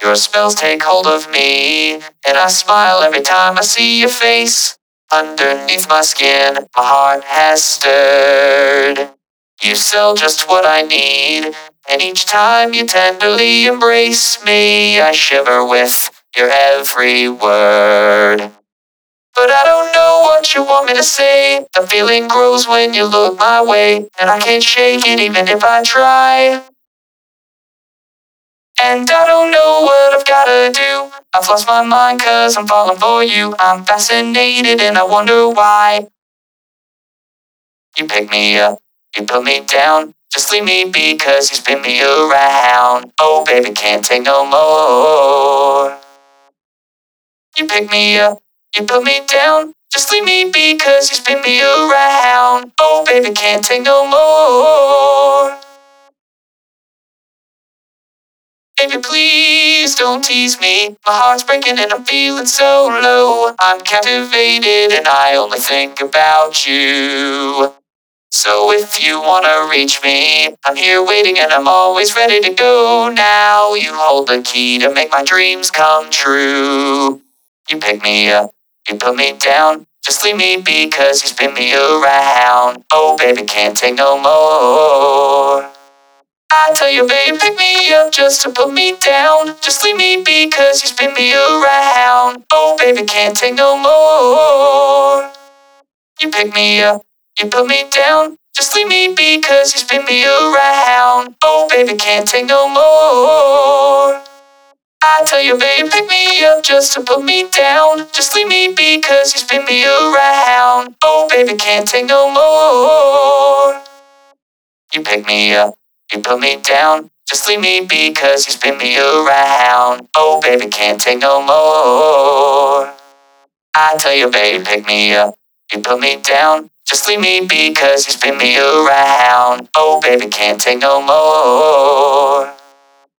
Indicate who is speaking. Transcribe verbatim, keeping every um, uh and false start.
Speaker 1: Your spells take hold of me, and I smile every time I see your face. Underneath my skin, my heart has stirred. You sell just what I need, and each time you tenderly embrace me, I shiver with your every word. But I don't know what you want me to say. The feeling grows when you look my way, and I can't shake it even if I try. And I don't know what I've gotta do. I've lost my mind cause I'm falling for you. I'm fascinated and I wonder why. You pick me up, you put me down. Just leave me be cause you spin me around. Oh baby, can't take no more. You pick me up, you put me down. Just leave me be cause you spin me around. Oh baby, can't take no more. Baby, please don't tease me. My heart's breaking and I'm feeling so low. I'm captivated and I only think about you. So if you wanna reach me, I'm here waiting and I'm always ready to go now. You hold the key to make my dreams come true. You pick me up, you put me down. Just leave me be cause you spin me around. Oh baby, can't take no more. I tell you, babe, pick me up just to put me down. Just leave me be cause you spin me around. Oh baby, can't take no more. You pick me up, you put me down. Just leave me be cause you spin me around. Oh baby, can't take no more. I tell you, babe, pick me up just to put me down. Just leave me be cause you spin me around. Oh baby, can't take no more. You pick me up, you put me down. Just leave me be cause you spin me around. Oh baby, can't take no more. I tell you, babe, pick me up, you put me down. Just leave me be cause you spin me around. Oh baby, can't take no more.